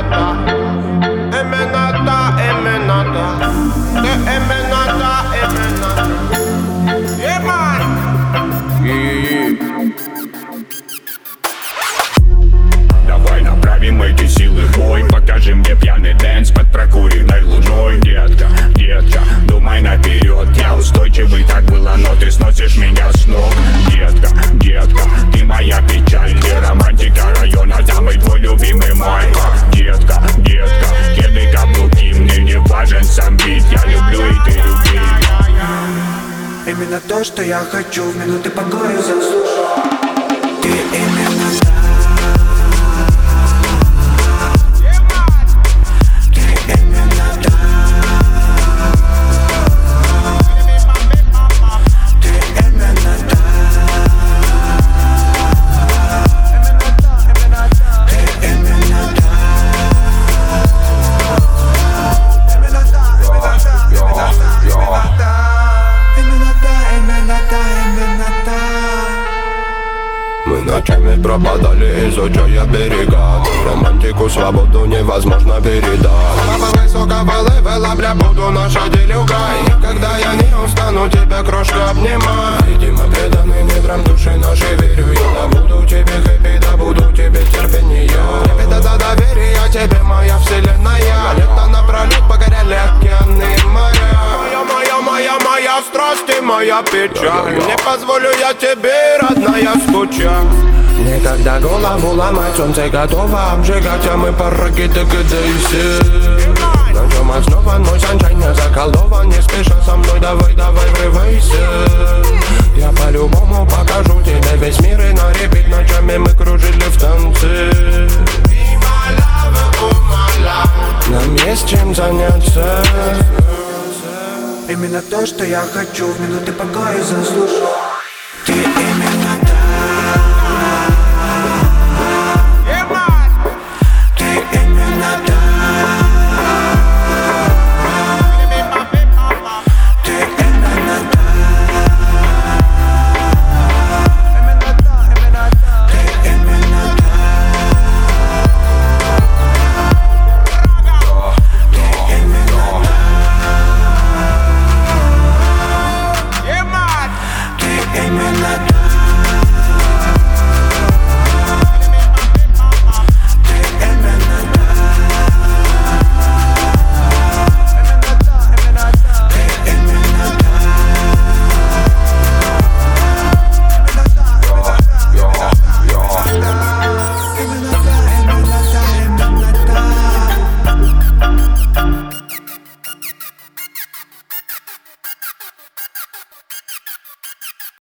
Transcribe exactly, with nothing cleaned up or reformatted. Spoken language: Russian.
именно та, именно та, именно та. Ты именно та, именно та. Yeah, man. Yeah. Давай направим эти силы в бой. Покажи мне пьяный дэнс под прокуренной луной. Детка, детка, думай наперед. Я устойчивый, так было, но ты сносишь меня с ног. Детка, детка, ты моя печаль. Ты романтика района, самый твой любимый май. Детка, детка, кеды, каблуки. Мне не важен сам бит, я люблю и ты люби. Именно то, что я хочу, в минуты покоя заслужу. Ты именно та. Мы ночами пропадали, изучая берега. Романтику, свободу невозможно передать. Папа высокого левела, бля, буду наша делюга. И когда я не устану, тебя, крошка, обнимай. Видимо, преданный недрам души нашей верю. Я добуду тебе хэппи, добуду тебе терпение. Ребята, за доверие тебе, моя вселенная. Лето напролет покоряли океаны и моря. Моя, моя, моя, моя страсть и моя печаль. Не позволю я тебе, родная, скучать. Никогда голову ломать, солнце готово обжигать, а мы пороги так и дейся. На чем основан мой санчай, не заколдован, не спеша со мной, давай, давай, врывайся. Я по-любому покажу тебе весь мир, и на репит ночами мы кружили в танце. Нам есть чем заняться. Именно то, что я хочу, в минуты покоя заслужу. Ты именно